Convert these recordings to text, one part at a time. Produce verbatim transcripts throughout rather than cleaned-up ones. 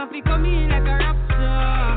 Coffee come in like a rapture.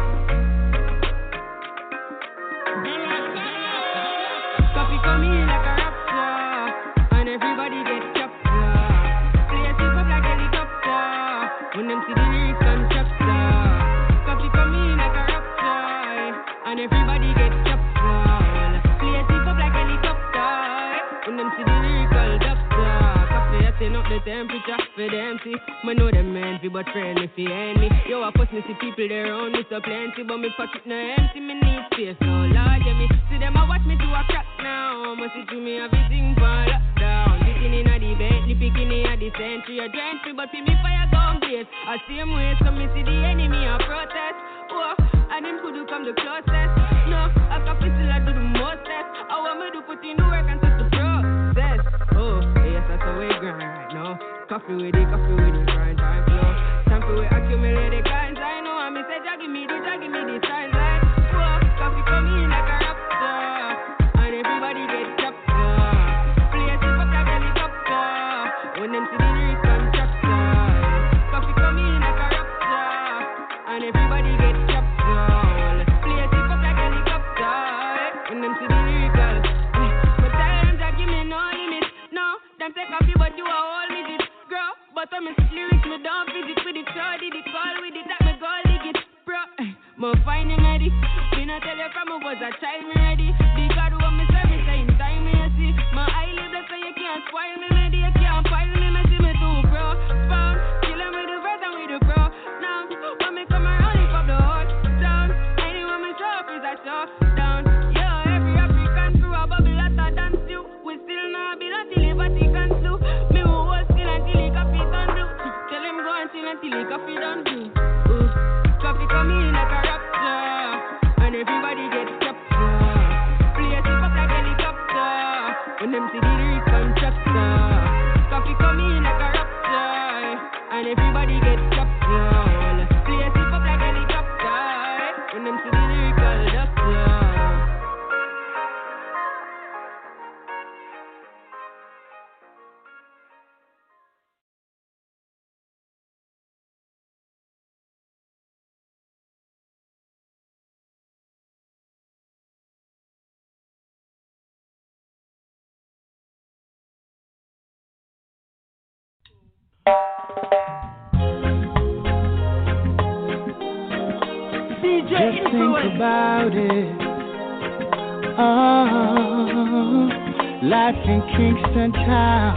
Coffee come in like a rapture, and everybody gets captured. Play a sip up like helicopter, when them see the lyrics constructor. Coffee come in like a rapture, and everybody gets captured. Play a sip up like helicopter, when them see the lyrical doctor. Coffee setting up the temperature for the M C. Me know them envy, but friendly fi enemy. Yo, I first me see people there around me so plenty, but me pocket no empty. Me need space, so large, yeah, me see them a watch me do a crack now. Must see to me everything for lockdown. Sitting in a the Bentley, picking in a the century. A gentry, but fi me fire gun blaze. A same way, so me see the enemy a protest. Oh, and him could do come the closest. No, I can feel still I do the mostest. I want me to put in the work and touch the process. Oh, yes, that's how we grind right now. Coffee with it, coffee with it, grind time flow. Time for we accumulate the kinds I know. And me say, Jaggy me the, Jaggy me the signs like, whoa, coffee come in like a raptor, and everybody gets captured. Play a sip up like helicopter, when them see the lyrics constructor. Coffee come in like a raptor, and everybody gets captured. Play a sip up like helicopter, when them see the lyrical. But tell them, Jaggy me no limit. No, them take coffee but you a whole visit. Girl, but I'm a lyrics, me don't visit with it. Shorty, the call with it, that me go dig it. Bro, mo find him ready. Me not tell you from I was a child, me ready. Because do what me service, same time me you see. My eyelids, that's so you can't spoil me, ready. You can't file me, me see me too, bro. Found, kill him with the verse and with the pro. Now, when me come around, if up the hot down. Anyone me show up is a shutdown. Yo, every African crew a bubble at a dance you. We still not be that till liberty can slew. Me who was still until he coffee done do. Tell him go until until he coffee done do. Ooh. Coffee come in like a rapture, and everybody gets captured. Play a sip up like helicopter, when them see the lyrics constructor. Coffee come in like a rapture, and everybody gets captured. Play a sip up like helicopter, when them see the lyrical doctor. Just think about it. Oh, life in Kingston town.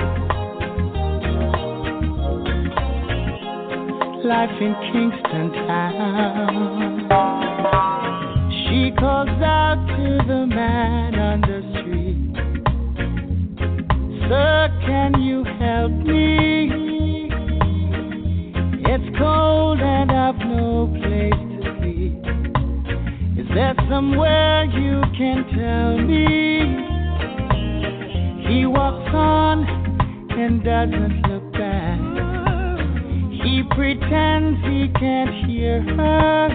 Life in Kingston town. She calls out to the man on the street. Sir, can you help me? It's cold and I've no place to sleep. Is there somewhere you can tell me? He walks on and doesn't look back. He pretends he can't hear her.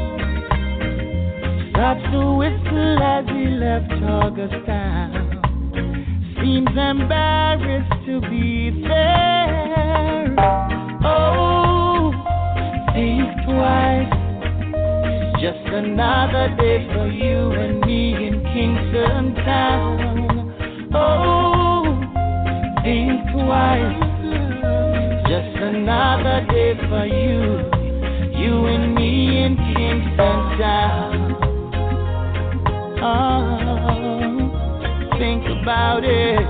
Starts to whistle as he left Augustown. Seems embarrassed to be there. Oh, think twice. It's just another day for you and me in Kingston town. Oh, think twice. Just another day for you, you and me in Kingston town. Oh, think about it.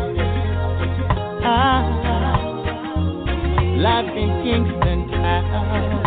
Ah, life in Kingston town.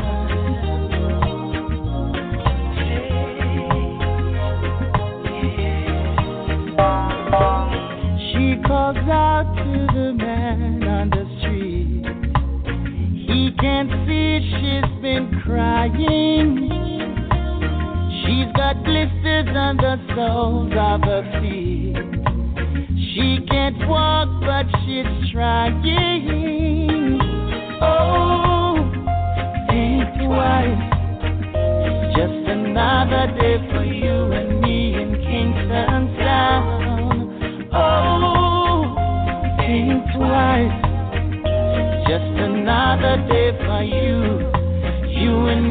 She calls out to the man on the street. He can't see she's been crying. She's got blisters on the soles of her feet. She can't walk, but she's trying. Oh, think twice. It's just another day for you and me in Kingston town. Oh, think twice. Just another day for you, you and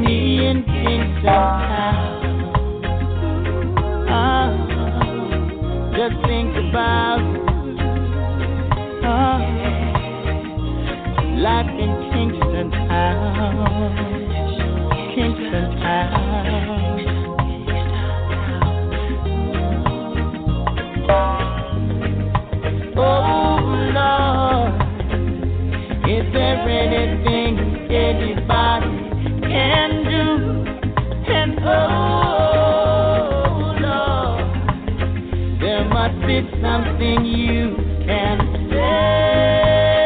Town. Oh, just think about oh, life in Kingston Town. Kingston Town. Oh Lord, is there anything anybody can do? And oh Lord, there must be something you can say.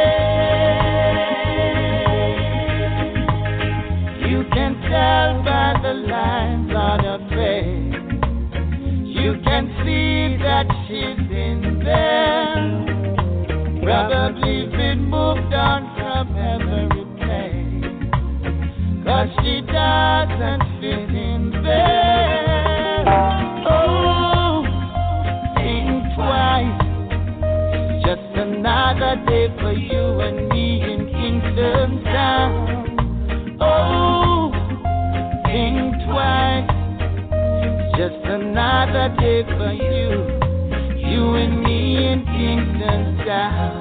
You can tell by the lines on her face. You can see that she's in there. Probably been moved on from every place, 'cause she doesn't fit in there. Oh, think twice, just another day for you and me in Kingston Town. Oh, think twice, just another day for you, you and me in Kingston Town.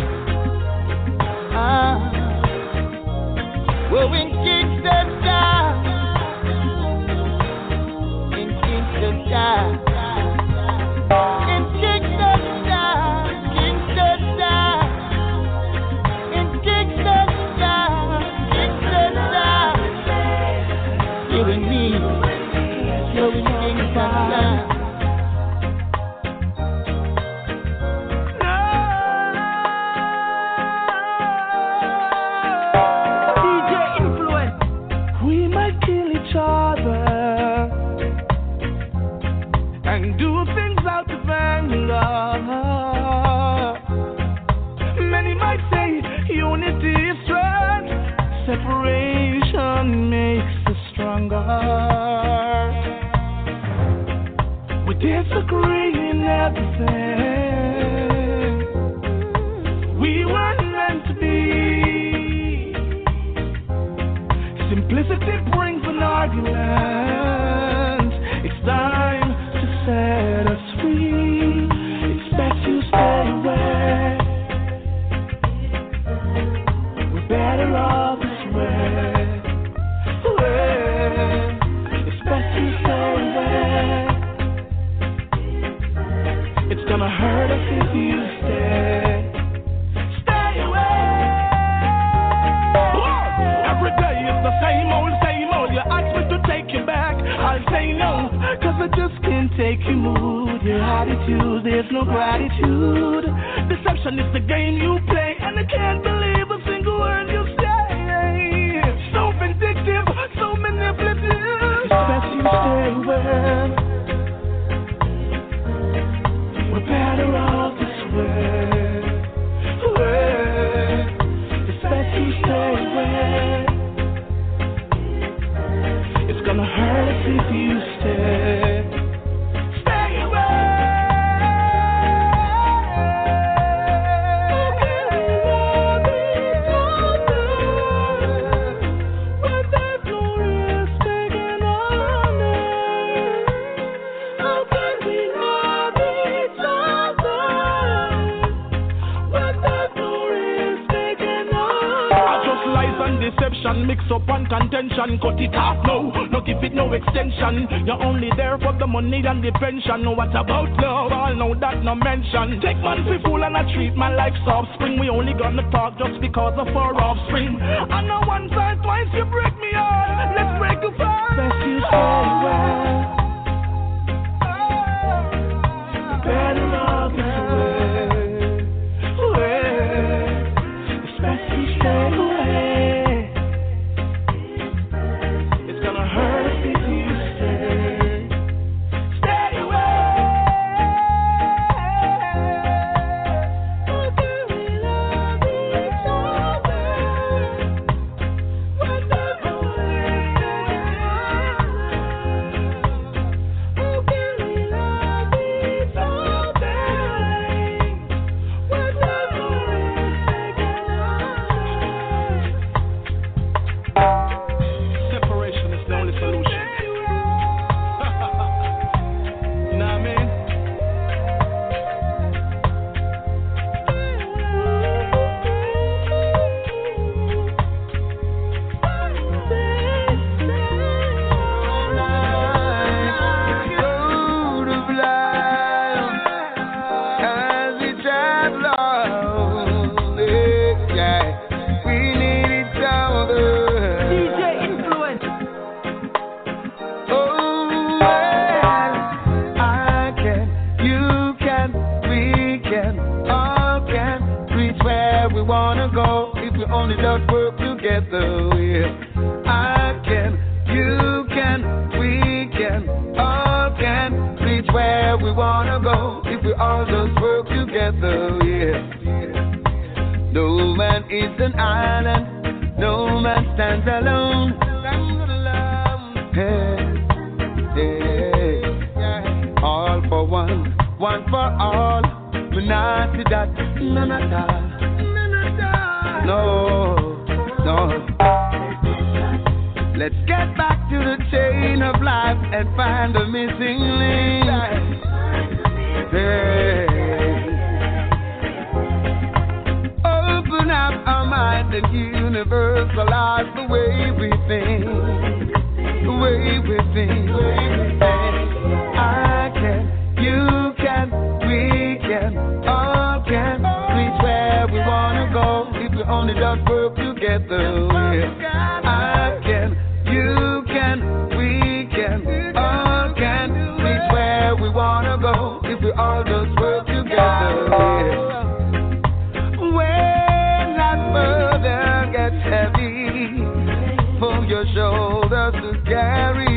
Ah, we're in Kingston Town, in Kingston Town, in Kingston Town, Kingston Town, in Kingston Town, Kingston Town. You and me, we're in Kingston Town. Separation makes us stronger. We disagree in everything. We weren't meant to be. Simplicity brings an argument. It's time to set us free. It's best you stay away. We're better off. It's best to stay away. It's gonna hurt us if you stay. Stay away. Whoa. Every day is the same old, same old. You ask me to take you back, I'll say no, 'cause I just can't take your mood, your attitude. There's no gratitude. Deception is the game you play, and I can't believe a single word you say. So vindictive, so manipulative. It's best you stay away. We're better off this way. Way. It's best you stay away. It's gonna hurt us if you stay. Stay away. Deception, mix up and contention, cut it off now, no give it no extension. You're only there for the money and the pension. What about love? All know that no mention. Take man for fool and I treat man like offspring. We only gonna talk just because of our offspring. I know once or twice you break me heart. Let's break the fast. Best you stay away. Better off this way. It's best you stay away. Stay away. together. Yeah. I can, you can, we can, all can reach where we wanna go if we all just work together. Yeah. No man is an island, no man stands alone. Hey, hey. All for one, one for all. We not see that, none at all. No, no. Let's get back to the chain of life and find the missing link. Hey. Open up our mind and universalize the way we think. The way we think. I can, you can, we can, all can reach where we wanna go if we only just work together. I can, you can, we can, all can reach where we wanna go if we all just work together. When that burden gets heavy, pull your shoulders to carry.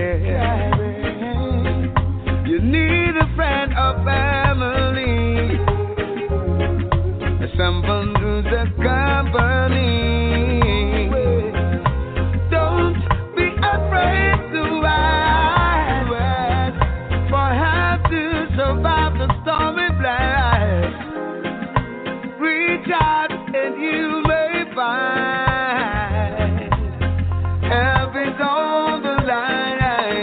You need a friend or family, someone who's a company. Don't be afraid to ask for help to survive the stormy blast. Reach out and you may find help is on the line.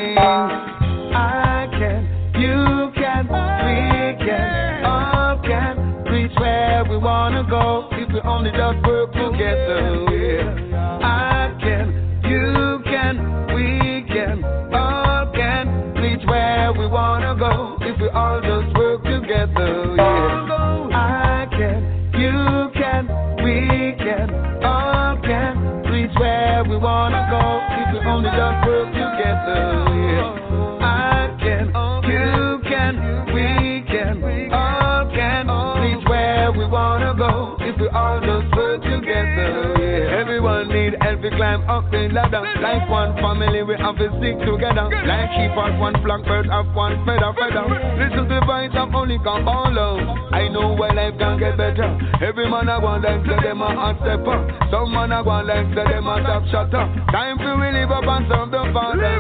I can, you can, we can, all can reach where we wanna go if we only just work together. Yeah. I can, you can, we can, all can reach where we wanna go if we all just work together. Yeah. I can, you can, we can, all can reach where we wanna go if we only just work together. Yeah. I can, you can, we can, all can reach where we wanna go if we all just work together. Yeah. Everyone need help to climb up the ladder. Like one family we have to stick together. Like sheep have one flock, bird have one feather, feather. Listen to the voice of only Kampala. I know where life can get better. Every man I want like say them a hot stepper. Some man I want like say them a top shutter. Time to we live up and serve the Father.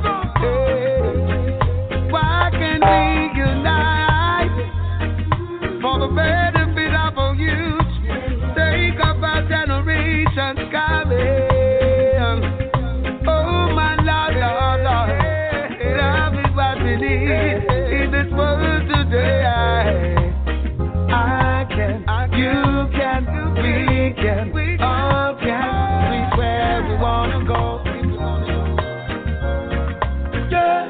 Hey. Why can't we unite for the benefit of our youth? Take up our generations coming. Oh my Lord, Lord, Lord, love is what we need in this world today. I can, you can, we can, all can reach where we wanna go. Yeah,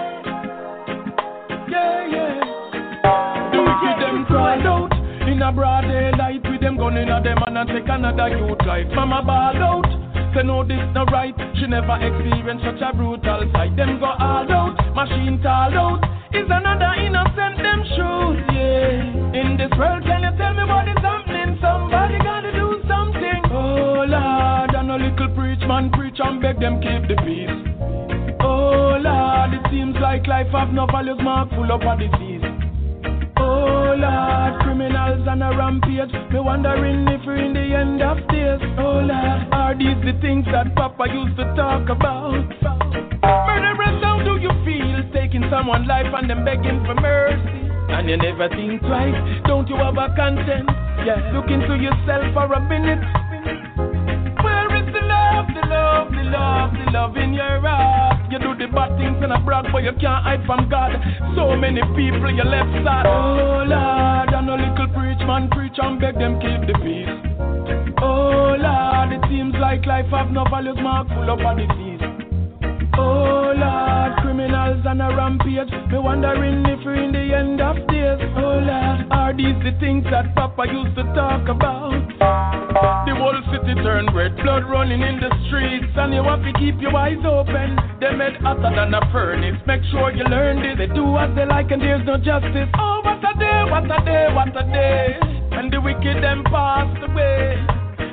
yeah, yeah. Do you see them cry out in a broad daylight with them gun in a them and take another youth life? Mama ball out, say no this not right. She never experienced such a brutal sight. Them go all out, machine tall out. Is another innocent them shoes, yeah. In this world, can you tell me what is happening? Somebody gotta do something. Oh Lord, and a little preach man preach and beg them keep the peace. Oh Lord, it seems like life have no values, mark full up of disease. Oh Lord, criminals on a rampage. Me wondering if we're in the end of days. Oh Lord, are these the things that Papa used to talk about? Murderers, how do you feel taking someone's life and them begging for mercy? And you never think twice, don't you have a conscience? Yeah, look into yourself for a minute. Where is the love, the love, the love, the love in your heart? You do the bad things and a brag, but you can't hide from God. So many people you left sad. Oh Lord, and a little preach man preach and beg them keep the peace. Oh Lord, it seems like life have no values, mark full up of disease. Oh Lord, criminals on a rampage. Me wondering if we're in the end of days. Oh Lord, are these the things that Papa used to talk about? The whole city turned red, blood running in the streets, and you have to keep your eyes open. They made hotter than a furnace. Make sure you learn this. They do what they like and there's no justice. Oh, what a day, what a day, what a day. And the wicked them passed away.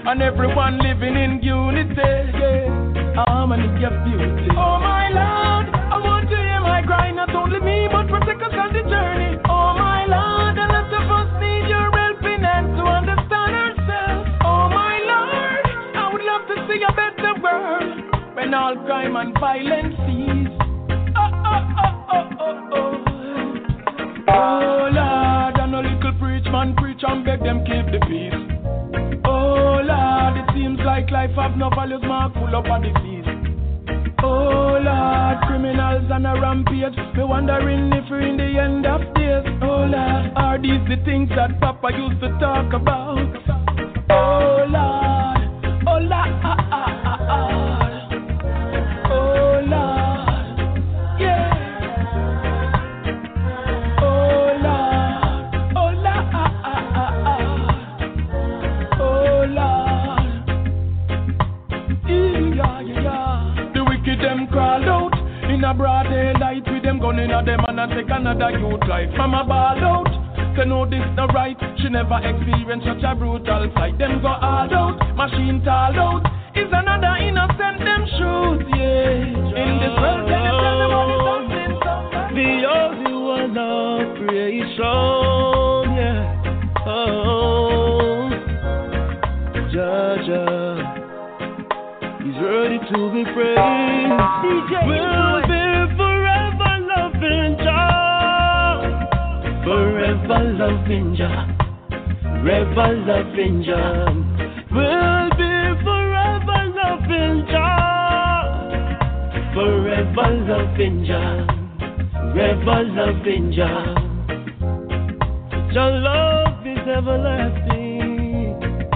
and everyone living in unity. Yeah, harmony of beauty. Oh my Lord, I want to hear my cry, not only me, but protect us on the journey. Oh my Lord, a lot of us need your helping hand to understand ourselves. Oh my Lord, I would love to see a better world when all crime and violence cease. Oh, oh, oh, oh, oh, oh. Oh Lord, and a little preach man preach and beg them keep the peace. Oh Lord, it seems like life have no values, mark full up of disease. Oh Lord, criminals on a rampage, me wondering if we're in the end of days. Oh Lord, are these the things that Papa used to talk about? Oh Lord, oh Lord, ah, ah, ah, ah. Oh Lord, yeah. Oh Lord, oh Lord, ah, ah, ah, ah. Oh Lord, yeah, yeah, yeah. The wicked them crawl out in a broad daylight with them gun in a them and a take another youth life. Mama ball out, say no this no right. She never experienced such a brutal sight. Them go all out, machine tall out. Is another innocent them shoot, yeah. In this world, can you tell them what is happening? The only one of creation, yeah. Oh, Jaja, he's ready to be praised. D J will be forever loving Jah, forever loving Jah, forever loving Jah. Will be forever loving Jah, forever loving Jah, forever loving Jah. Jah love is everlasting.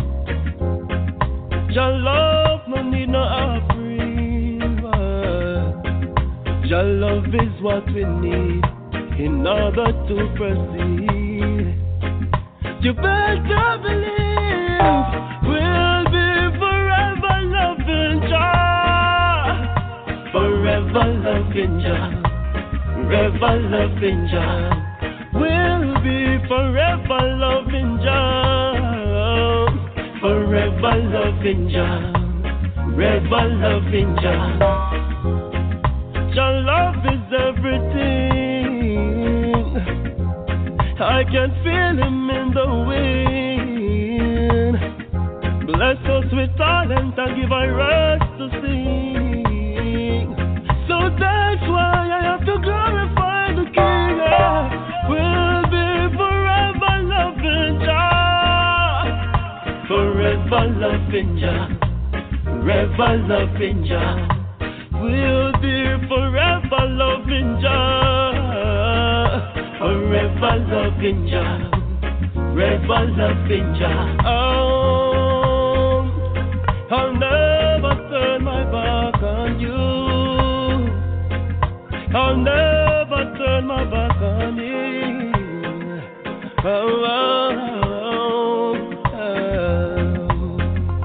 Jah love no need no offering. Jah love is what we need in order to proceed. You better believe we'll be forever loving Jah, forever loving Jah, forever loving Jah. We'll be forever loving Jah, forever loving Jah, forever loving Jah. Jah love is everything. I can feel him in the wind. Bless us with talent and give our rest to sing. So that's why I have to glorify the King. We'll be forever loving Jah, forever loving Jah, forever loving Jah. We'll be forever loving Jah, forever loving Jah, forever loving Jah. Oh, I'll never turn my back on you. I'll never turn my back on you. Oh, oh, oh, oh.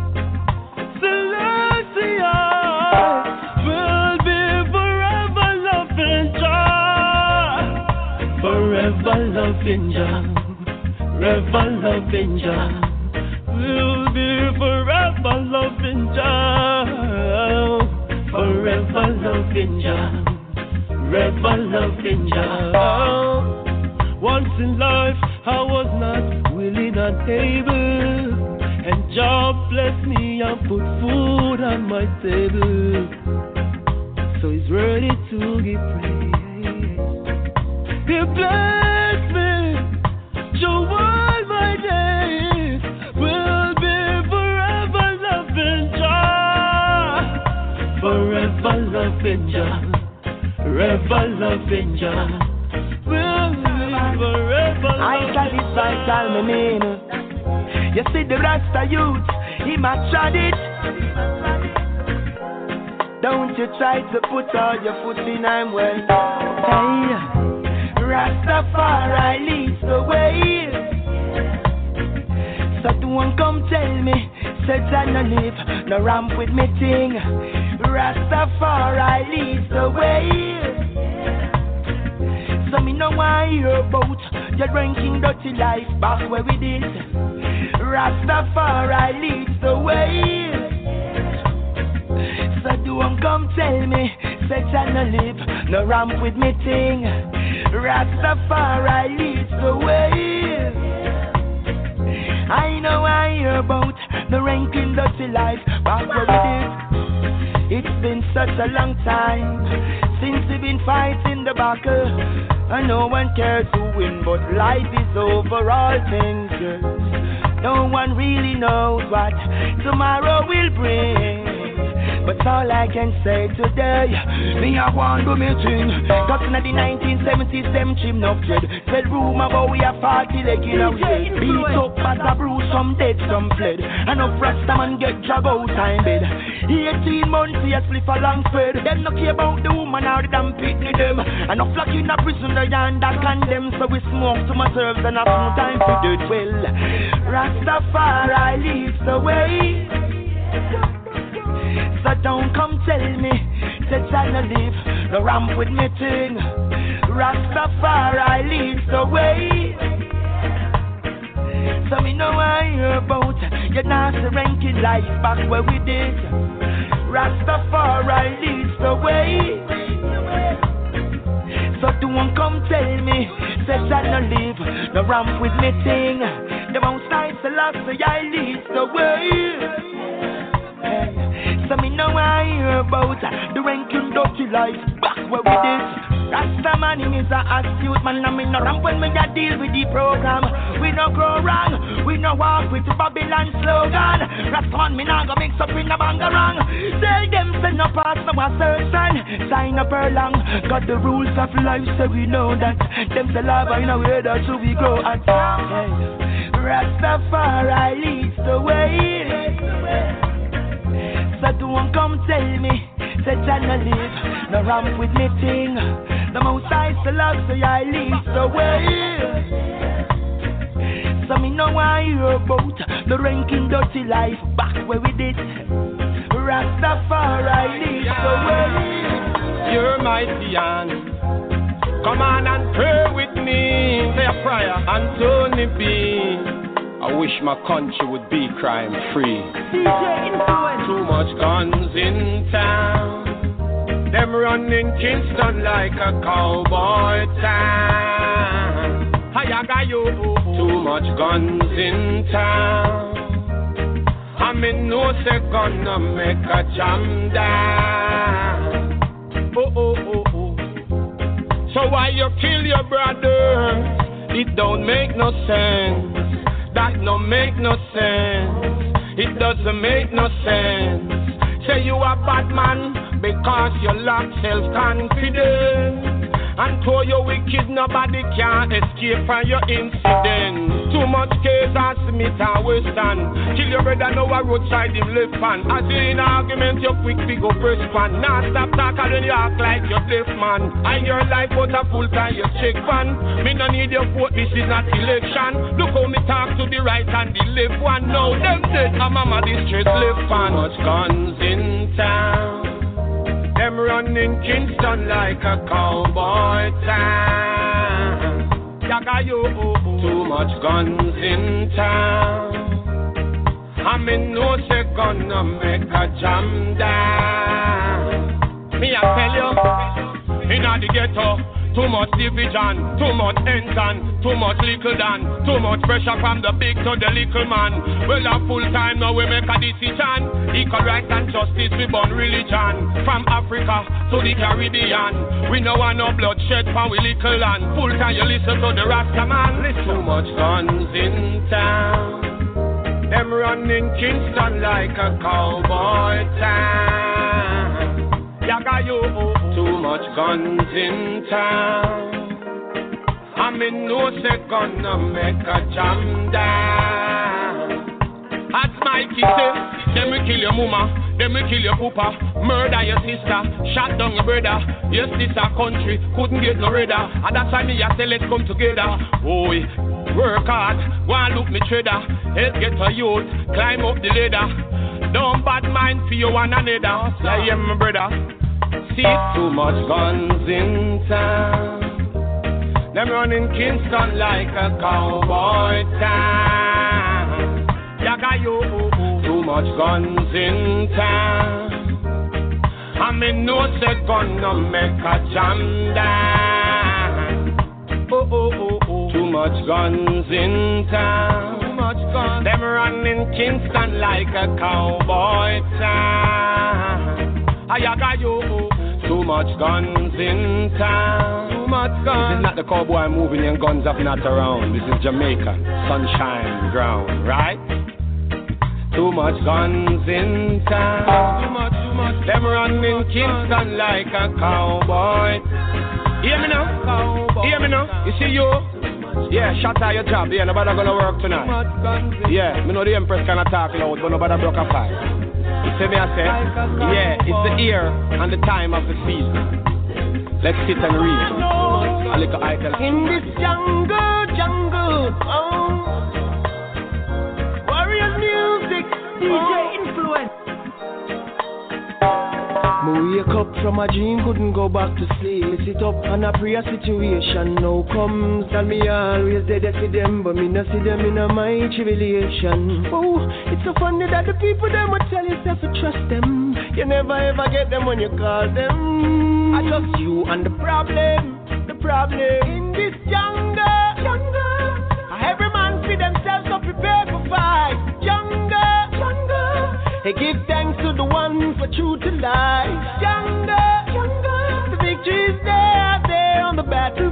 Celestia will be forever loving Jah, forever loving Jah, forever loving Jah. We'll be forever loving Jah, forever loving Jah, forever loving Jah. Once in life I was not willing and able, and Jah blessed me and put food on my table. So He's ready to give praise. He blessed me, Jah all my days will be forever loving Jah, forever loving Jah, forever loving Jah. Will be forever I got it vital, me mean. You see the Rasta youth, he might tried it. Don't you try to put all your foot in, I'm well. Hey, Rastafari leads the way. So don't come tell me, said I no live, no ramp with me thing. Rastafari leads the way. So me no want hear about your drinking dirty life back where we did. Rastafari leads the way. So don't come tell me, say I no live, no ramp with me thing. Rastafari leads the way. I know I hear about the ranking dirty life, back where it is. It's been such a long time since we've been fighting the battle, and no one cares who win, but life is over all things. No one really knows what tomorrow will bring. But all I can say today, me I want to do me thing. Cause in the nineteen seventies, them chim no dread. Said rumor about we a party leg in a way. Beat up as a bruise, some dead, some fled. And no Rasta man get drag out time bed. eighteen months, he a slip a long spread. Them no care about the woman or the damn pitney them. And no flock in a prison, they under condemn. So we smoke to myself and have no time to do it well. Rastafari leads the way. So don't come tell me that I no live, no ramp with me thing. Rastafari leads the way. So me know I hear about your nasty ranking life back where we did. Rastafari leads the way. So don't come tell me that I no live, no ramp with me thing. The most nice Selassie leads the way. So me know I hear about the ranking dirty life back where we did. Rasta man him is a astute man, and me no ramp when me a deal with the program. We no grow wrong, we no walk with the Babylon slogan. Rasta man me nah go mix up in a bangarang. Tell them say no pass no assertion, sign up her long. Got the rules of life so we know that. Them say love in a way that so we grow at. Hey. Rastafari leads the way. So don't come tell me that I no live, no ramp with me thing. The most I still love, so I lead the way. So me know I hear about the ranking dirty life back where we did. Rastafari leads the way. You're my Zion. Come on and pray with me. Say a prayer, Anthony B. I wish my country would be crime free. D J Influence. Too much guns in town. Them running Kingston like a cowboy town. Hayagayo. Too much guns in town. I mean no say gonna make a jam down. Oh oh oh oh. So why you kill your brother? It don't make no sense. That no make no sense. It doesn't make no sense. Say you a bad man because you lack self-confidence. And though you wicked, nobody can escape from your incident. Too much case as Smith and Weston. Kill your brother now a roadside him left hand. As in argument you quick big up press pan. Now stop talking when you act like you're deaf man. And your life but a full time you check fan. Me no need your vote, this is not election. Look how me talk to the right and the left one. Now them dead and mama this straight left fan. Too much guns in town. Them running Kingston like a cowboy town. Yagayo. Too much guns in town. I mean no say gonna make a jam down. Me I tell you, in the ghetto, too much division, too much ensign, too much little dan, too much pressure from the big to the little man. Well, a full time now we make a decision. Equal rights and justice, we born religion. From Africa to the Caribbean, we know want no bloodshed from we little land. Full time you listen to the Rasta man. Listen. Too much guns in town. Them running Kingston like a cowboy town. Yagayo. Too much guns in town. I mean no say gonna make a jam down. As Mikey say, them will kill your mama, them will kill your papa, murder your sister, shot down your brother. Yes, this a country couldn't get no redder, and that's why me I say let's come together. Oh, work hard, go and look me trader, help get a youth, climb up the ladder. Don't bad mind for you one another. I am my brother. See too much guns in town. Them running Kingston like a cowboy town. Ayaga yo. Too much guns in town. I mean, no say gonna make a jam down. Oh, oh, oh, oh. Too much guns in town. Too much guns. Them running Kingston like a cowboy town. Ayaga yo. Too much guns in town. Too much guns. This is not the cowboy moving and guns up not around. This is Jamaica, sunshine ground, right? Too much guns in town. Too much, too much. Them running Kingston like a cowboy. Hear me now? Cowboy. Hear me now? You see you? Yeah, shut out your job. Yeah, nobody gonna work tonight. Too much guns in yeah, me know the Empress kinda talk loud, but nobody broke a fight. You see me I say? Yeah, it's the ear and the time of the season. Let's sit and read. A little idle. In this jungle, jungle, oh. Warriors music, D J oh. Influence. Me wake up from a dream, couldn't go back to sleep. Me sit up and I pray a situation now comes. And me always dead for them, but me no see them in a my tribulation. Oh, it's so funny that the people them will tell yourself to trust them. You never ever get them when you call them. I just you and the problem, the problem in this jungle, jungle. Every man see themselves so prepared for fight. Jungle, jungle. Hey, give thanks to the one for true to life. Jungle, jungle. The victory is there, there on the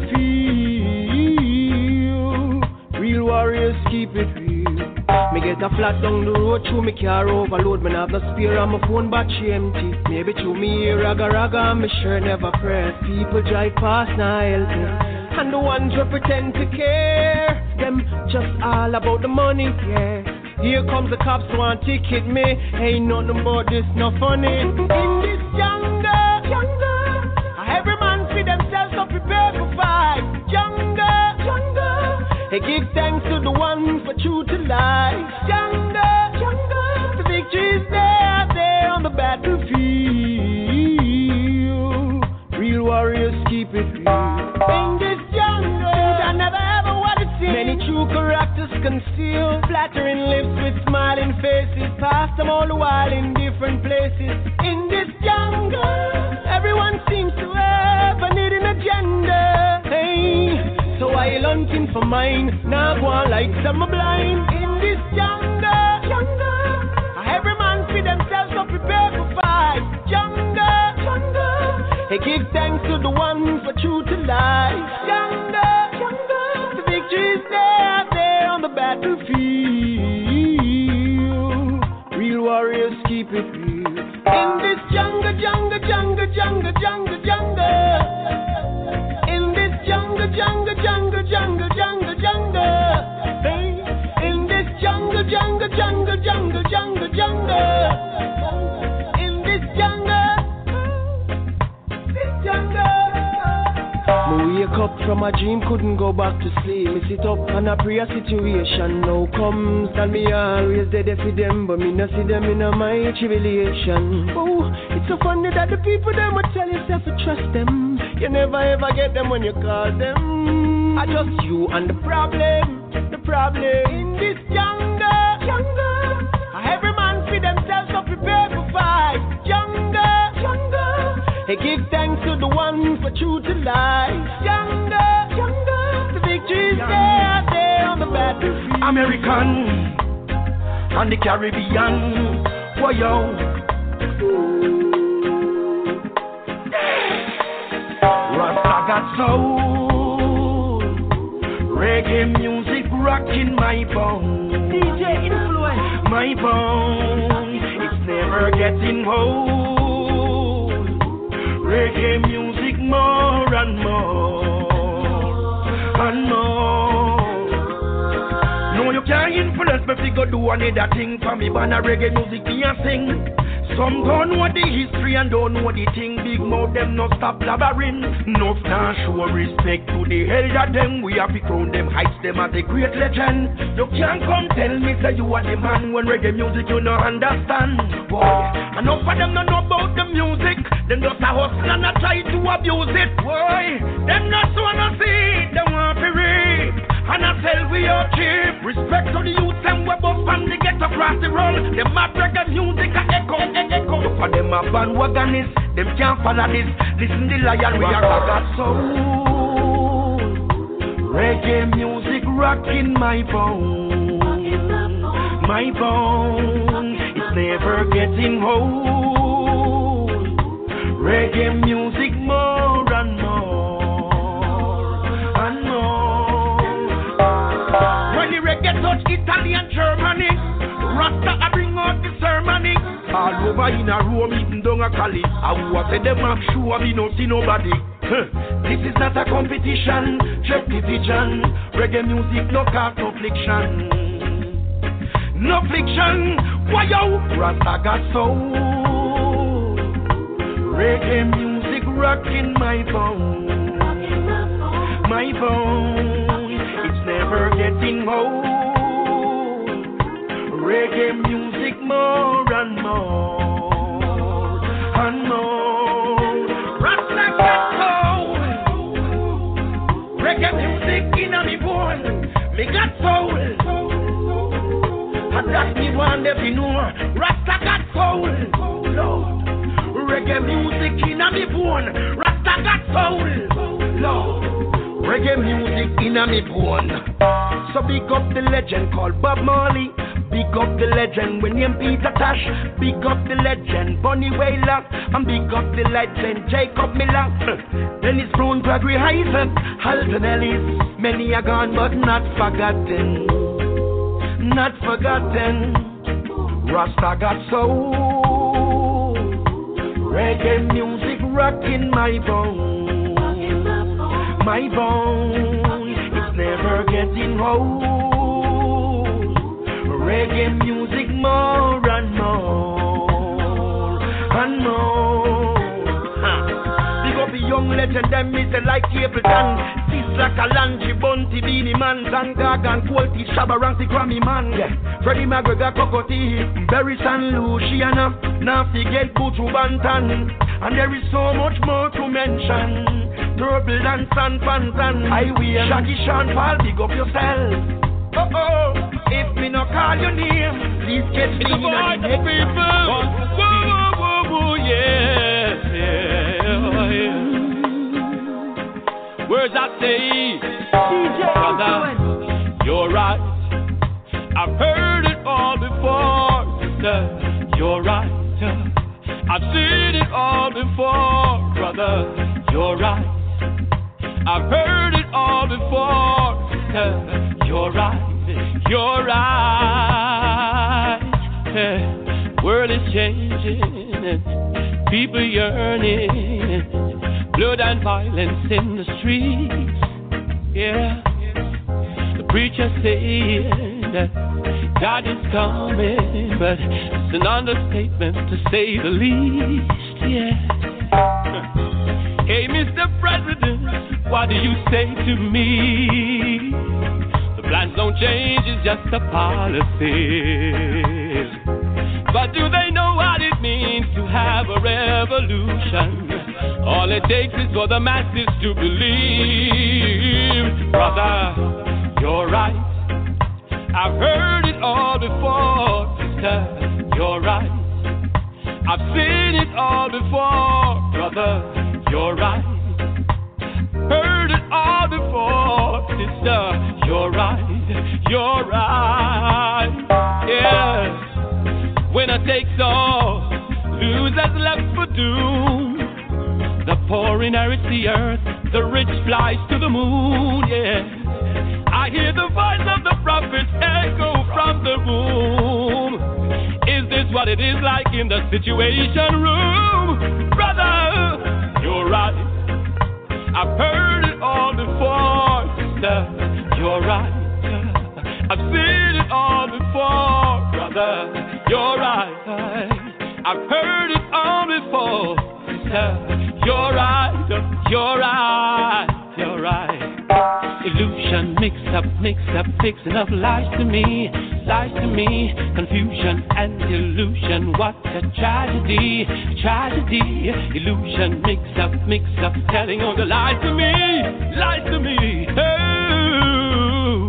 battlefield. Real warriors keep it real. Me get a flat down the road, through me car overload. Me have no spare and my phone battery empty. Maybe through me ear raga raga, me sure never press. People drive past, now help me. And the ones who pretend to care, them just all about the money, yeah. Here comes the cops want ticket me. Ain't nothing about this, no funny. In this jungle, jungle, every man see themselves so prepared for fight. Jungle, jungle, hey, give thanks to the one for true to life. Jungle, jungle, the victory is there, there on the battlefield. Real warriors keep it real. In this jungle, I never ever want to see many true characters concealed, flattering lips with smiling faces, past them all the while in different places. In this jungle, everyone seems to have a need an agenda. Hey, so I hunting for mine, now go on like some blind. In this jungle, jungle, every man see themselves so prepared for fight. Jungle, jungle, hey, give thanks to the one for true to life. Jungle, jungle, the victory is there, there on the battlefield. Real warriors keep it real. In this jungle, jungle, jungle, jungle, jungle, jungle. In this jungle, jungle, jungle, jungle, jungle, jungle. Hey, in this jungle, jungle, jungle, jungle, jungle, jungle. In this jungle, this jungle. Me wake up from a dream, couldn't go back to sleep. Me sit up and I pray a situation now comes. And me always dead for them, but me no see them in a my tribulation. Oh, it's so funny that the people them will tell yourself to trust them. You never ever get them when you call them. I just you and the problem, the problem in this jungle, jungle. Every man see themselves so prepared for fight. Jungle, jungle. Hey, give thanks to the one for true to life. Jungle, jungle, the victory is there, there on the battlefield. American and the Caribbean, whoa yo. Rasta got soul, reggae music rocking my bones. D J Influence, my bones, it's never getting old. Reggae music more and more and more. No, you can't influence me if you go do another thing for me, but a reggae music me a sing. Some don't know the history and don't know the thing. Big mouth them no stop blabbering. No star show respect to the elder them. We have to crown them, heights them as a great legend. You can't come tell me say you are the man when reggae music you no understand. Boy, enough of them don't know about the music. Them just a hustle and a try to abuse it. Boy, them not wanna see it, them want to read. And I tell we are cheap. Respect to the youth and we both from the ghetto across the road. Them a reggae music a echo, echo. So for them a bandwagonists, them can't follow this. Listen the lion, we are got soul. Reggae music rocking my bone. My bone, it's never getting old. Reggae music more and more and more. When the reggae touch Italy and Germany, Rasta I bring out the ceremony. All over in a room, even down a Cali. I was say them have sure we don't see nobody. This is not a competition, check the vision. Reggae music no cause no affliction. No fiction, why yo? Rasta got soul. Reggae music rocking my bone. My bone, it's never getting old. Reggae music more and more and more. Rasta got soul. Reggae music in me bone. Me got soul. And that me want every know. Rasta got soul, Lord. Reggae music in a me bone. Rasta got soul, Lord. Reggae music in a me bone. So big up the legend called Bob Marley. Big up the legend when named Peter Tosh. Big up the legend Bunny Wailer. And big up the legend Jacob Miller. Dennis Brown, Gregory Isaac, Alton Ellis. Many are gone but not forgotten. Not forgotten, Rasta got soul. Reggae music rocking my bone. My bone, it's never getting old. Reggae music more and more and more. Huh. Big up the young legend, them is like Capleton. Like a Lanchi, Bunty, Beanie Man, Zangagan, Quality, Shabaranti, Grammy Man, yeah. Freddie McGregor, Cocotee, Barry San Luciana, now forget Buju Banton, and there is so much more to mention. Turtle and San Pantan, Highway, Shaggy Sean Paul, big up yourself. Oh oh, if me no call your name, please get me in the next people. Whoa, whoa, whoa, whoa, yeah, yeah, yeah. Words I say, D J brother, you're right. I've heard it all before, sister. You're right. I've seen it all before, brother. You're right. I've heard it all before, sister. You're right. You're right. Yeah. World is changing, people yearning. Blood and violence in the streets, yeah. The preacher saying that God is coming, but it's an understatement to say the least, yeah. Hey, Mister President, what do you say to me? The plans don't change, it's just a policy. But do they know what it means to have a revolution? All it takes is for the masses to believe. Brother, you're right. I've heard it all before. Sister, you're right. I've seen it all before. Brother, you're right. Heard it all before. Sister, you're right. You're right. Yeah. When I take all, losers left for doom. The poor inherit the earth, the rich flies to the moon, yeah. I hear the voice of the prophets echo from the womb. Is this what it is like in the Situation Room? Brother, you're right. I've heard it all before, sister. You're right. I've seen it all before, brother. You're right. I've heard it all before, sister. You're right, you're right, you're right. Illusion, mix up, mix up, fixing up lies to me, lies to me. Confusion and illusion, what a tragedy, tragedy. Illusion, mix up, mix up, telling all the lies to me, lies to me. Oh.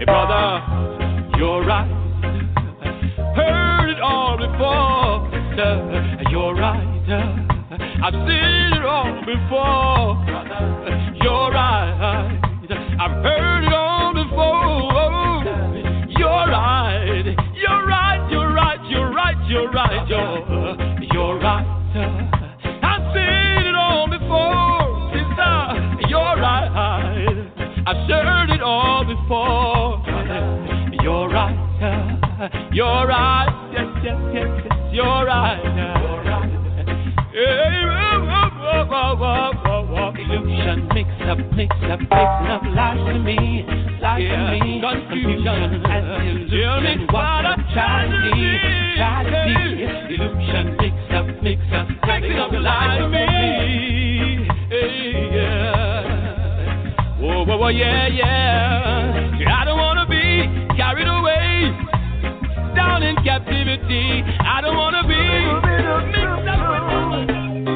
Hey, brother, you're right. Heard it all before. You're right. I've seen it all before. You're right. I've heard it all before. You're right. You're right. You're right. You're right. You're right. You're, you're right. I've seen it all before. Sister, you're right. I've heard it all before. You're right. You're right. Yes, yes, yes, yes. You're right. You're right. Hey, whoa, whoa, whoa, whoa, whoa, whoa. Illusion, mix up, mix up, mixing up lies to me, lies yeah. to me. Confusion and illusion, what I'm trying to be, trying to be. Illusion, mix up, mix up, mixing up lies to me. Hey, yeah. Whoa, whoa, whoa, yeah, yeah. I don't wanna be carried away down in captivity. I don't wanna be mixed up with you.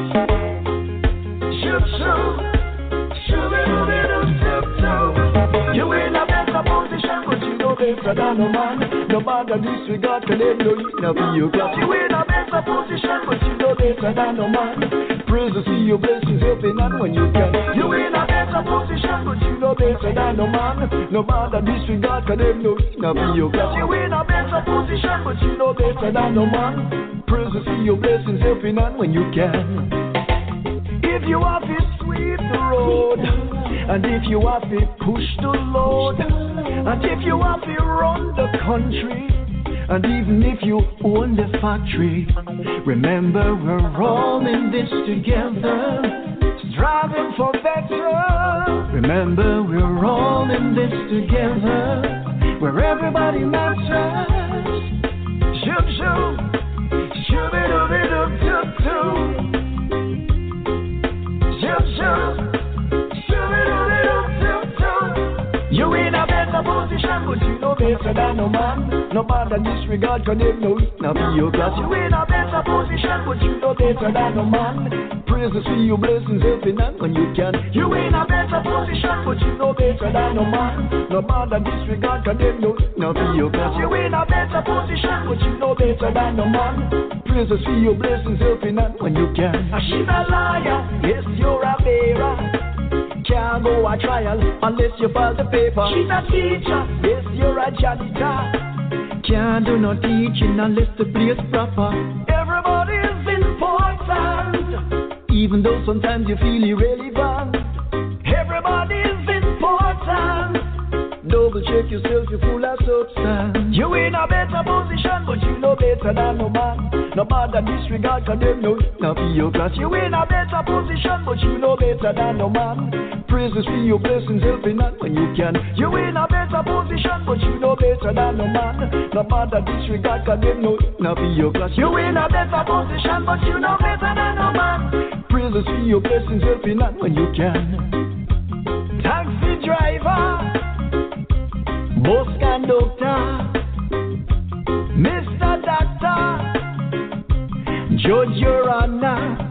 Shoot, shoot, shoot it, shoot it, tiptoe. You in a better position, but you know better than no man. No matter disregard, can they know you now be your class. You in a better position, but you know better than no man. Praise to see your blessings open and when you can. You in a better position, but you know better than no man. No matter disregard, can they know you now be your class. You in a better position, but you know better than no man. Praise to see your blessings open and when you can. If you have to sweep the road, and if you have to push the load, and if you have to run the country, and even if you own the factory, remember we're all in this together, striving for better. Remember we're all in this together, where everybody matters. Shoop shoop, shoop it up it up toop toop. Shoop shoop, shoop it up it up toop toop. You in a better position, but you know better than no man. No matter disregard, cause they know it now be your class. You in a better position, but you know better than no man. Praise to see your blessings helping and when you can. You in a better position, but you know better than no man. No matter disregard, cause they know it now be your class. You in a better position, but you know better than no man. Praise to see your blessings helping and when you can. She's a liar, yes you're a bearer. Can't go a trial unless you file the paper. She's a teacher, yes you're a janitor. Can't do no teaching unless the place proper. Everybody is important, even though sometimes you feel irrelevant. Everybody is important. Double check yourself, you're full of substance. You in a better position, but you know better than no man. No matter disregard, cause them know now be your class. You in a better position, but you know better than no man. Praises for your blessings, helping out when you can. You in a better position, but you know better than no man. No matter disregard, cause them know now be your class. You in a better position, but you know better than no man. Praises for your blessings, helping out when you can. Taxi driver, bus conductor, Mister Doctor, Judge Your Honor.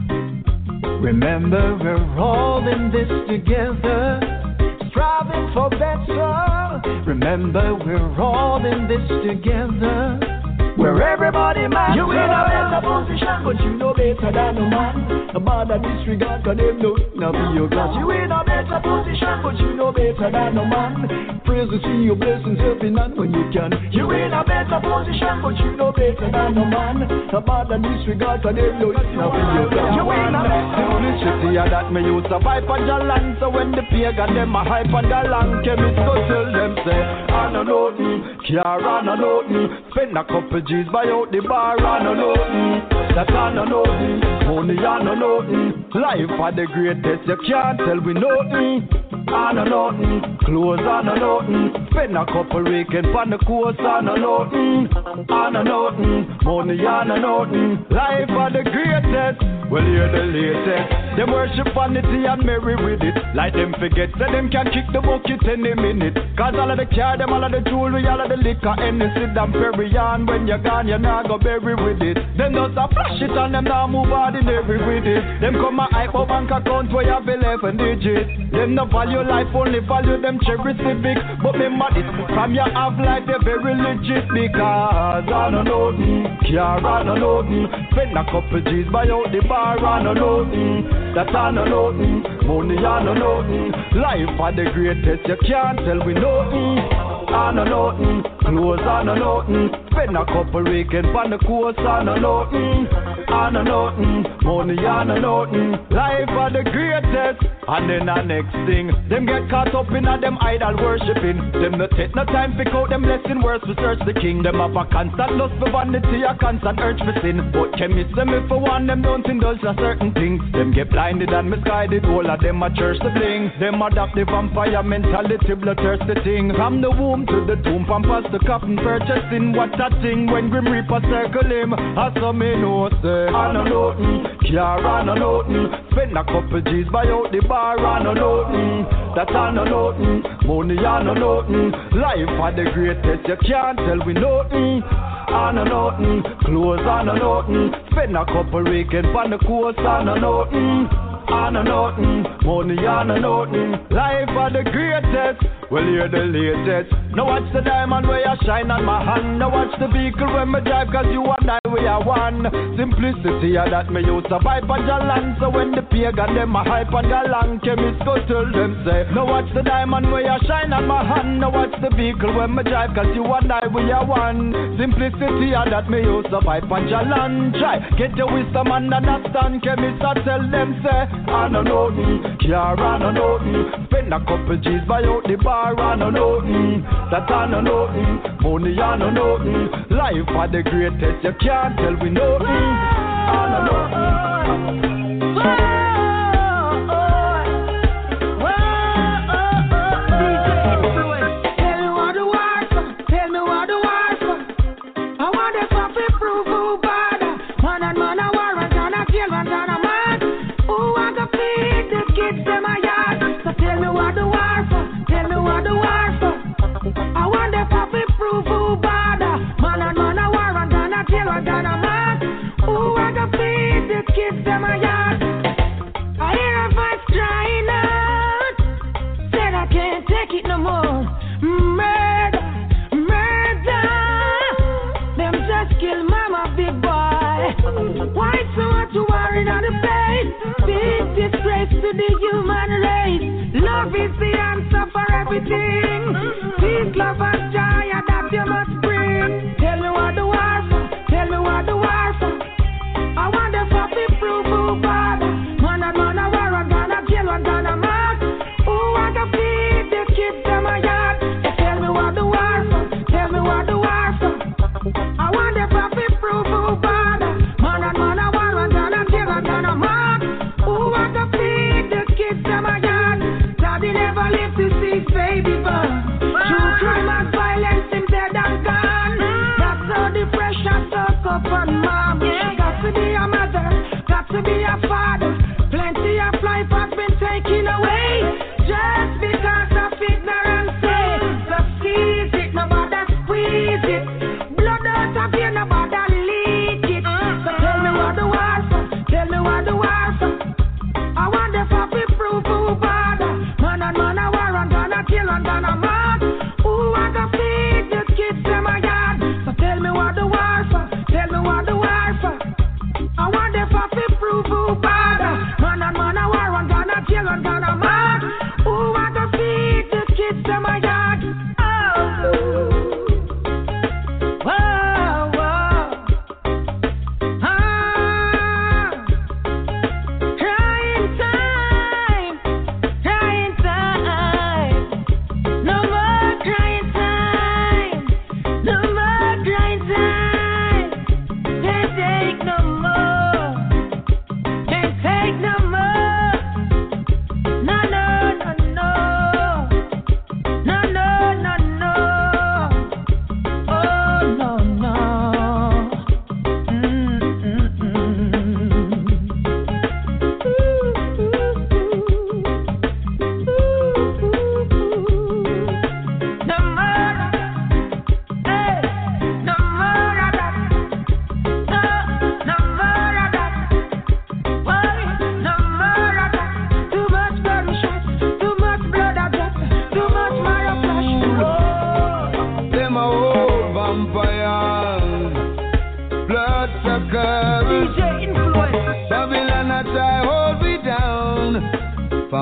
Remember we're all in this together, striving for better. Remember we're all in this together, where everybody matters. You in a better position, but you know better than no man. No matter disregard, cause them know now be your class. You in a better position, but you know better than no man. Praise to see your blessings helping and when you can. You in a better position, but you know better than no man. No matter disregard, cause them know now be your class. You in a better simplicity that me use to fight for your land. So when the pagan them a hype on the land, chemists go tell them say, I know nothing, care I know nothing. Spend a couple G's buy out the bar, I know nothing. That I know nothing, money I know nothing. Life are the greatest, you can't tell me nothing. I know nothing, clothes I know nothing. Spend a couple weekend on the coast, I know nothing. I know nothing, money I know nothing. Life are the greatest, well you're the latest. Them worship vanity and merry with it. Like them forget, so them can kick the bucket any minute. Cause all of the car, them all of the jewelry, all of the liquor, Hennessy and Perry on. When you're gone, you're not go bury with it. Them just a flash it and them now move ordinary with it. Them come a hype up bank account where you have eleven digits. Them no value life, only value them cherry civic. But me for this. From your have life, you're very legit because I don't know nothing, can't run on nothing. Spend a couple G's, buy out the bar on nothing. That's on nothing, money on nothing. Life are the greatest, you can't tell we nothing. On nothing, clothes on nothing. Spend a couple weekends on the coast on nothing. On nothing, money on nothing. Life are the greatest. And then the next thing, them get caught up in a them idol worshipping. Them no take no time pick out them blessing words to search the king. Them have a constant lust for vanity, a constant urge for sin. But chemists them if for one, them don't indulge in certain things. Them get blinded and misguided, all of them a church to bling. Them adopt the vampire mentality, bloodthirsty thing. From the womb to the tomb, pampas the coffin purchasing. What a thing when Grim Reaper circle him. As some me know say, I know nothing, can't run on nothing. Spend a couple G's, buy out the bar on nothing. That's on nothing, money on nothing. Life are the greatest, you can't tell we nothing. On nothing, clothes on nothing. Spend a couple weekends on the coast on nothing. On nothing, money on nothing. Life are the greatest, well you're the latest. Now watch the diamond where you shine on my hand. Now watch the vehicle when me drive, cause you and I we are one. Simplicity of that me used to vibe on your land. So when the pagan them a hype on galang, chemists go tell them say. Now watch the diamond where you shine on my hand. Now watch the vehicle when me drive, cause you and I we are one. Simplicity of that me used to vibe on your land. Try get your wisdom and understand, chemists I tell them say. I know nothing, can't run on nothing. Spend a couple G's, buy out the bar on nothing. That's on nothing, money on nothing. Life are the greatest, you can't tell we nothing. On nothing. Tell me what the war for, tell me what the war for. I want the coffee proof who bad. Man and man a war and a kill and a man. Who want to feed the kids them a yard? So tell me what the war for, tell me what the war for. I want the coffee proof who bad. Man and man a war and a kill and a man. Who want to feed the kids them a yard? I hear a voice crying out, said I can't take it no more. Murder, murder. Them just kill mama, big boy. Why so much worrying on the pain? Big disgrace to the human race. Love is the answer for everything. Peace, love, and joy, and that you must bring. Tell me what the war for, tell me what the war for. I want the coffee proof who bad. Man and man a war and gonna kill and gonna mad. Who want to feed the kids them a yard? So tell me what the war for, tell me what the war for. I want the coffee proof who bad. Man and man a war and gonna kill and gonna mad. Who want to feed the kids them a yard? Daddy never lived to see baby born.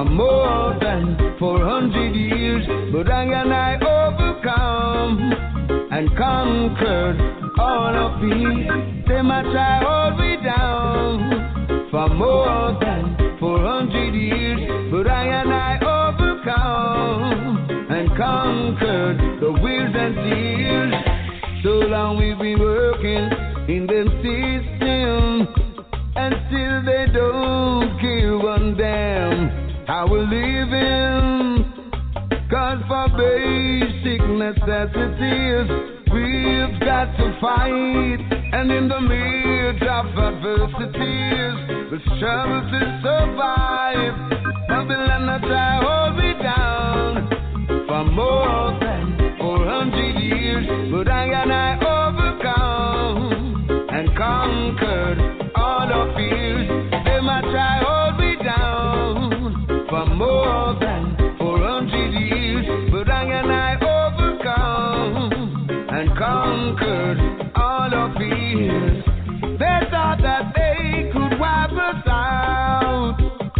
for more than four hundred years, but I and I overcome and conquered all of these. They might try hold me down for more than four hundred years, but I and I overcome and conquered the wills and tears. So long we've been working in them system, and still they don't give one damn how we're living. Cause for basic necessities we've got to fight, and in the midst of adversities we struggle to survive. Babylon not try hold me down for more than four hundred years, but I and I overcome and conquered all the fears. They might try hold me down for more than four hundred years, but I and I overcome and conquered all the fears. They thought that they could wipe us out,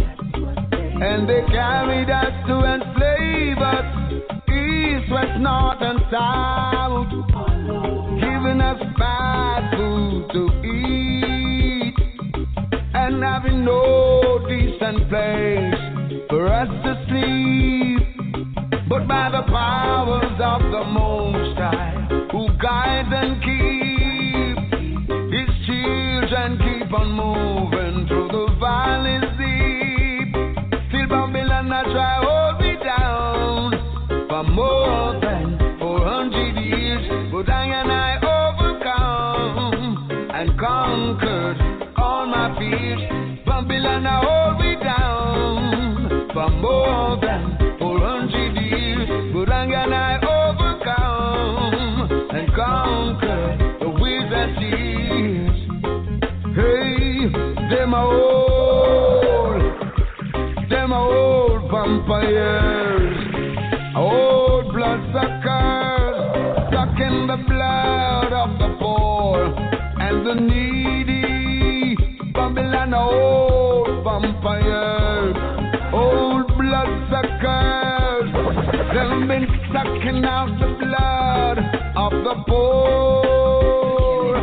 and they carried us to enslave us, east, west, north, and south, giving us bad food to eat, and having no decent place for us to sleep. But by the powers of the Most High, who guides and keep His children, keep on moving through the valleys deep. Still Babylon not try hold me down for more than four hundred years, but I and I overcome and conquered all my fears. Babylon now hold me down for more than four hundred years, but I and I overcome and conquered the winds and tears. Hey, them are old, them are old vampires, old bloodsuckers, sucking the blood of the poor and the needy. Babylon are old vampires, old bloodsuckers. They've been sucking out the blood of the poor,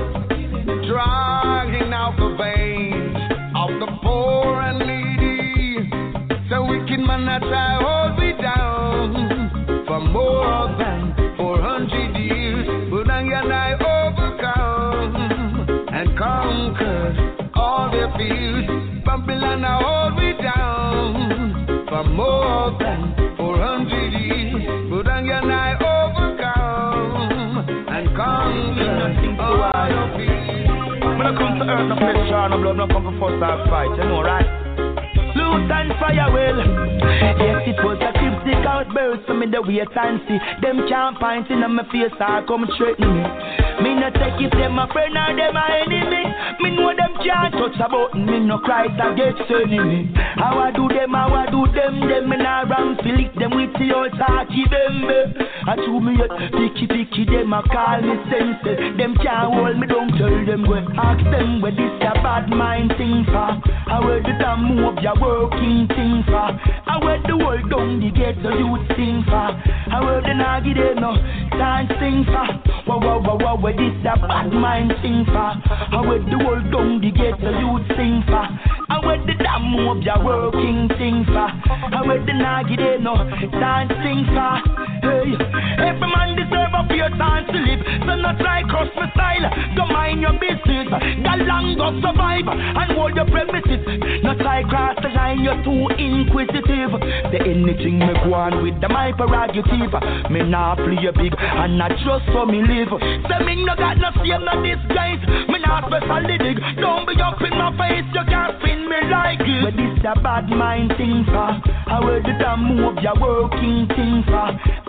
dragging out the veins of the poor and needy. So wicked man that I hold me down for more than four hundred years, but I and I overcome and conquered all their fears. Babylon I hold me down for more than four hundred years, but I and I overcome and conquered all your fears. When I come to earth, no flesh, no blood, no come for first and fight, you know, right? Loot and fire well. Yes, it was a cryptic outburst, so me the wait and see. Them can't point in my face or come threaten me. Me no take if them a friend or them a enemy. Me know them can't touch a button, me no cry to get enemy. How I do them, how I do them, them me nah ram lick them with the old talkie them. I chew me yet, picky picky them a call me sense. Them can't hold me, don't tell them go ask them where this a bad mind thing for. I wear the damn move ya working thing for. I wear the world down the gate so you sing for. I wear the nagi they no dance sing for. Wow wow wow wow where this a bad mind thing for. I wear the world down the gate so you sing for. I wear the damn move ya working thing for. I wear the nagi they no dance sing for. Hey, every man deserve a fair chance to live. So not try cross my style. Go mind your business. That long go survive and hold your premises. Not try cross the line. You're too inquisitive. The anything me go on with the my prerogative. Me nah play big and not just for me live. Say me no got no shame, no disguise. Me not specially dig. Don't be up in my face. You can't spin me like it. But this a bad mind thing for. I wear the damn move ya working thing for.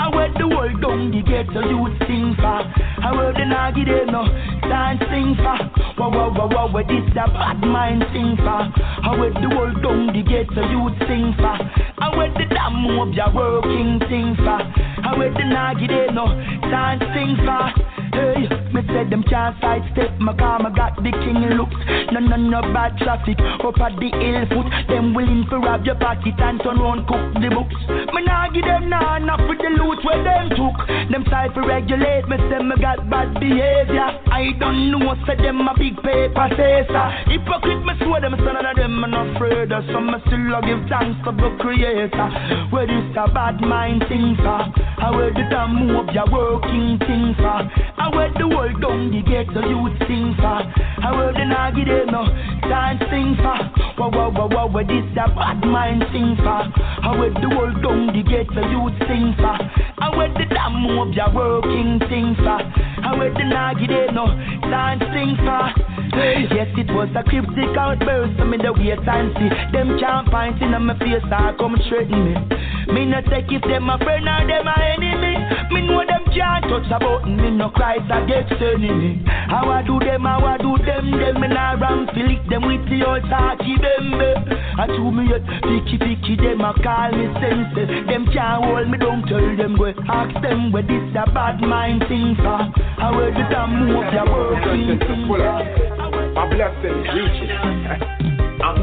I wear the world down the gate so you sing for. I wear the nagi they no dance sing for. Wow wow wow wow where this a bad mind sing for. I wear the world down the gate so you sing for. I wear the damn move ya working sing for. I wear the nagi they no dance sing for. Hey, me said them can't sidestep my car, I got the king looks. No, no, no bad traffic up at the hill foot. Them willing to rob your pocket and turn round cook the books. Me nah give them nah enough with the loot where them took. Them side for regulate, me say me got bad behavior. I don't know, say them a big paper chaser. Hypocrite, me swear them son of them I'm not afraid of. Some me still give thanks to the creator. Where this a bad mind thing for? I wear the damn move your working thing for. I wear the world down the gate so you sing for. I wear the nagi they no dance sing for. Wow wow wow wow where this a bad mind sing for. I wear the world down the gate so you sing for. I wear the damn move your working thing for. I wear the nagi they no dance sing for. Yes, it was a cryptic outburst. So me the wait and see. Them can't point in my face or come threaten me. Me no take if them a friend or them a enemy. Me know them can't touch a button. Me no Christ against enemy. How I do them, how I do them. Them me nah ram flick them with the old talky bembe. I do me yet picky picky them a call me sense. Them can't hold me down. Tell them go ask them where this a bad mind thing for. I wear the damn move your working thing for. My blessing reaches. um,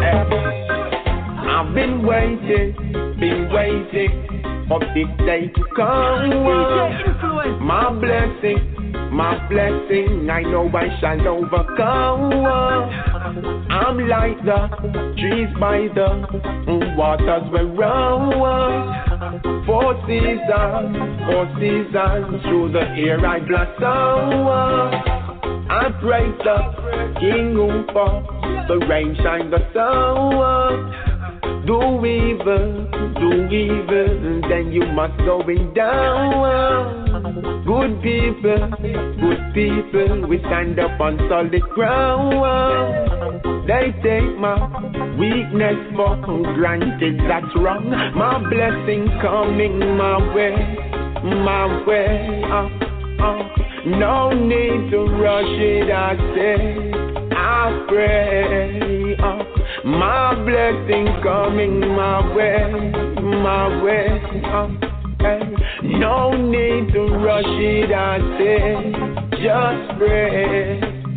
eh. I've been waiting, been waiting for this day to come. My blessing, my blessing, I know I shall overcome. I'm like the trees by the waters where run. Four seasons, four seasons, through the air I blossom. I praise the King who falls, the rain shine the sun. Do evil, do evil, then you must go in down. Good people, good people, we stand up on solid ground. They take my weakness for granted, that's wrong. My blessing coming my way, my way. Uh, uh. No need to rush it, I say, I pray. Uh, my blessing coming my way, my way. Uh, hey. No need to rush it, I say, just pray.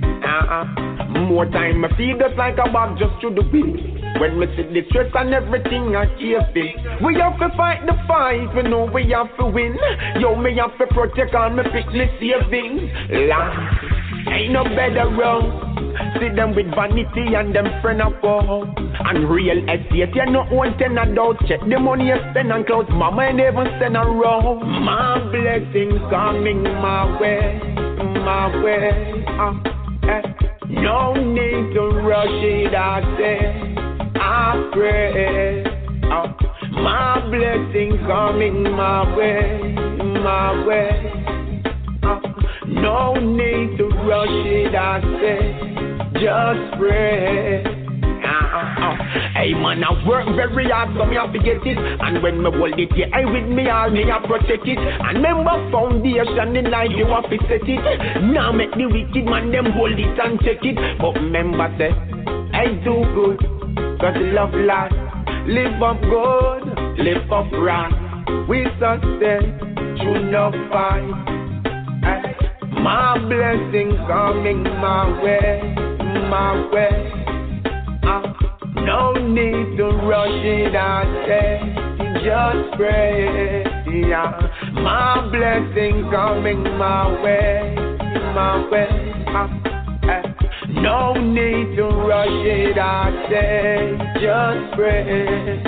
Uh-uh. More time, I feel just like a bag just through the wind. When we see the stress and everything I keep it. We have to fight the fight, we know we have to win. Yo, me have to protect all my fitness savings. Life ain't no better road. See them with vanity and them friend of war. And real estate, you know one ten adults. Check the money you spend on clothes, mama ain't even send a row. My blessings coming my way, my way. Uh, eh. No need to rush it, I say, I pray. Uh, my blessing coming my way, my way. Uh, no need to rush it, I say, just pray. Uh, uh, uh. Hey man, I work very hard so me have to get it. And when me hold it here, I with me all me I protect it. And remember foundation in life you have to set it. Now make the wicked man them hold it and take it. But remember say, I do good, cause love life. Live up good, live up right. We success, true no fight. Hey, my blessing coming my way, my way. Uh, no need to rush it, I say, just pray. Yeah. My blessing coming my way, my way. Uh, uh, no need to rush it, I say, just pray.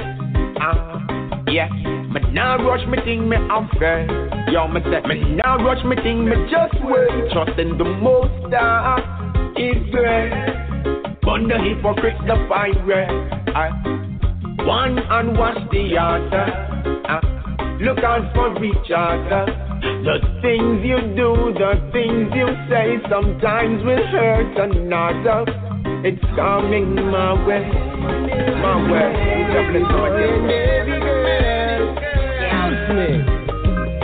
Uh, yeah, but now rush me thing me after. Yo, me say, me now rush me thing me just wait. Trust in the most high, it's great. But the hypocrites, the pirate, uh, one and wash the other. Uh, look out for each other. The things you do, the things you say, sometimes will hurt another. It's coming my way, my way.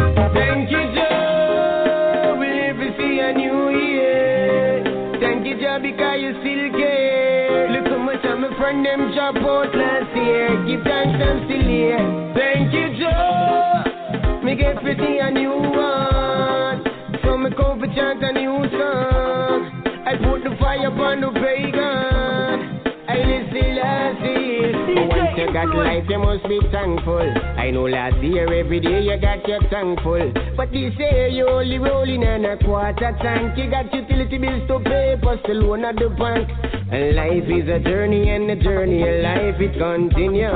my friend them job out last year. Give thanks I'm still here. Thank you, Joe. Me get pretty a new one. So me come for chant a new song. I put the fire upon the pagan. I listen last year. Once you got life, you must be thankful. I know last year, every day you got your thankful. But this year, you only rolling in a quarter tank. You got utility bills to pay, plus the loan at the bank. And life is a journey, and the journey of life, it continues.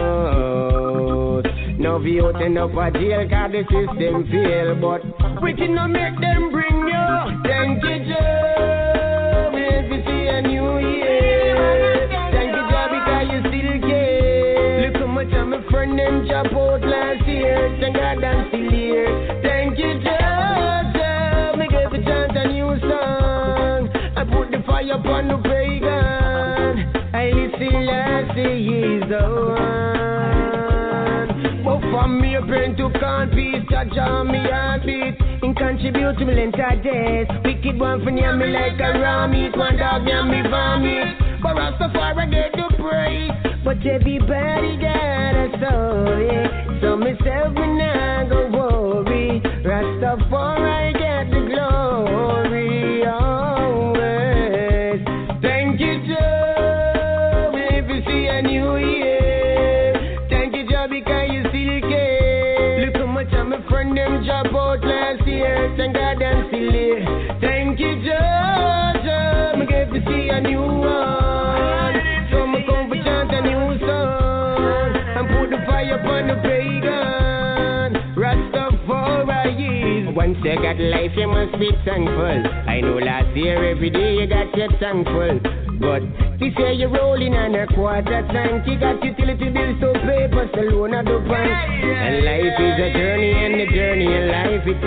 Now if you end up a jail, cause the system fail. But we can not make them bring you. Thank you, Joe. We have to see a new year. Thank you, Joe, because you still care. Look how much of my friend them job out last year. Thank God I'm still here. Thank you, Joe, Joe. Me give a chance a new song. I put the fire upon the pagan. I listen last year's the one. But from me a brain to can't peace, touch on me heartbeat. In contribute to me lenta days. Wicked one for near me like a raw meat. One dog near me vomit. But Rastafari get to praise. But everybody got a story. So myself me nah go worry. Rastafari get the glory always. Thank you, Joe. If you see a new year. Thank you, Joe, because you still care. Look how much of my friend them job out last year. Thank God I'm still here. Thank you, Joe, Joe. Me get to see a new one. So me come for chant a new song. And put the fire upon the pagan. Rastafari. Once you got life, you must be thankful. I know last year, every day you got your thankful. But this year you're rolling on a quarter tank. You got utility bills to pay, plus the loan at the bank. And life is a journey, and the journey in life it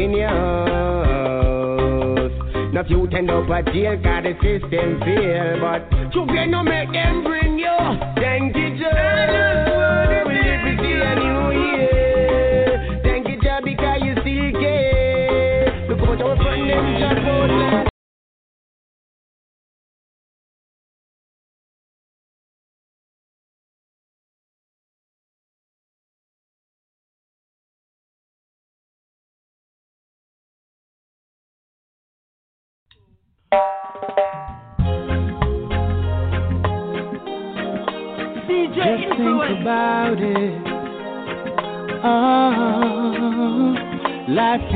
continues. Now if you end up a jail, cause the system fail. But you cannot make them bring you. Thank you, Joe. We live to see a new year. Thank you, Joe, because you still care. Look what our friend them job out last. Just think about it. Oh, life.